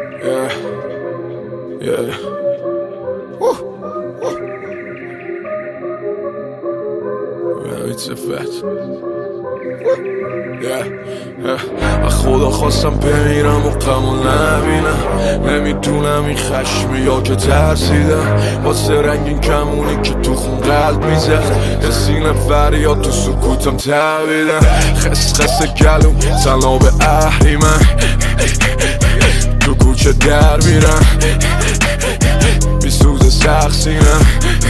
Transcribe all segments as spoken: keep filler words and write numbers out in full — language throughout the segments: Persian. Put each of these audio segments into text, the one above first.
Yeah, yeah. Woo, woo. Yeah, it's a fact. از خدا خواستم بمیرم و غمو نبینم، نمیدونم این خشمه یا که ترسیدم، واسه رنگین کمونی که تو خون قلب میزد، یه سینه فریاد تو سکوتم تبیدم، خس خس گلوم سلام به اهریمن، تو کوچه در میرم بی سوز سخت سینم،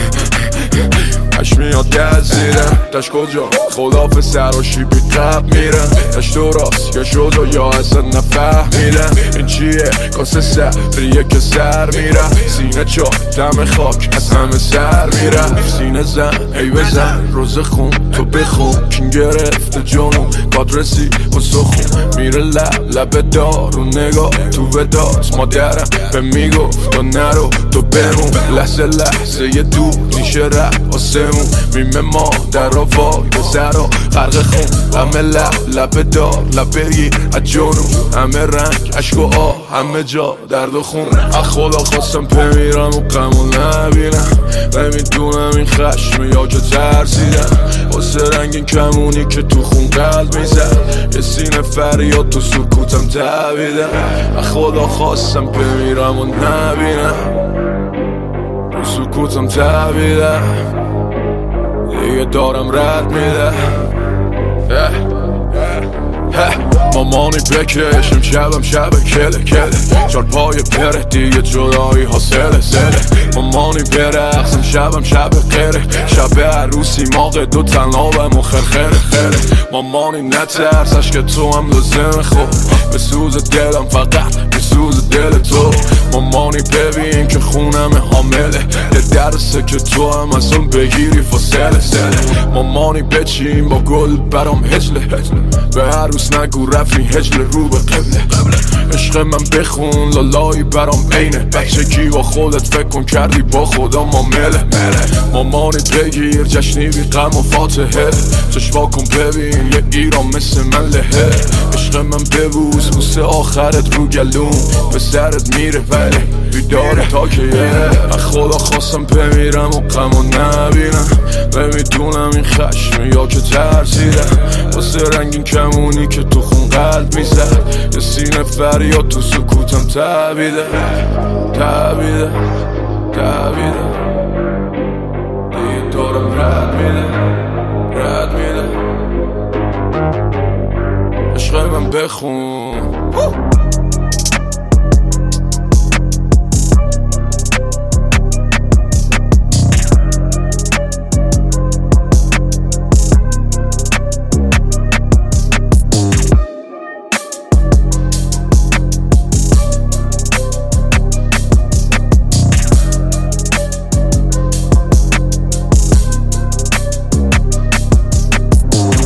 اش میاد دست زیرم، دشت کجا خداف سراشی بی قب میرم، دشت تو راست یا شد و یا اصلا نفهمیدم این چیه کاسه سریه که سر میرم، سینه چا دم خاک از همه سر میرم، سینه زن ای بزن روز خون تو بخون کین گرفته جانو کادرسی و سخون میره لب لب دار و نگاه تو وداست مادرم به میگفت تو نرو تو بمون، لحظه لحظه یه دو نیشه رب آسمون میمه ما در را وای به سرا غرق خون، همه لب لب دار لب بگیر از جانو، همه رنگ عشق و آه همه جا درد و خون، از خدا خواستم بمیرم و غمو نبینم، نمیدونم این خشمه یا که ترسیدم، واسه رنگین کمونی که تو خون قلب میزد، یه سینه فریاد تو سکوتم تبیدم، از خدا خواستم بمیرم و نبینم تو سکوتم تبیدم، دیگه دارم رد میده مامانی بکشم شبم شب کله کله، چار پای پره دیگه جدایی ها سله سله، مامانی برقصم شبم شب قره، شب عروسی ماغ دو تنابم و خرخره خره، مامانی نترسش که تو هم لازم خوب، به سوز دلم فقط به سوز دل تو، مامانی ببین که خونم حامله، یه درسه که تو هم از اون بگیری فاصله سله، مامانی بچین با گل برام هجله هجله، به عروس نگو رفی هجله رو به قبله، عشق من بخون لالایی برام اینه، بچگی با خودت فکر کن کردی با خدا معامله، مامانی بگیر جشنی بی غم و فاتحه، چشوا کن ببین یه ایران مثل من لهه، عشق من ببوس بوسه آخرت رو گلوم، به سرت میره ولی بیداره تا که یه، از خدا خواستم بمیرم و غمو نبینم، نمیدونم این خشمه یا که ترسیدم، واسه رنگین کمونی که تو خون قلب میزد، یه سینه فریاد تو سکوتم تبیده تبیده تبیده، دیگه دارم رد میده رد میده، عشق من بخون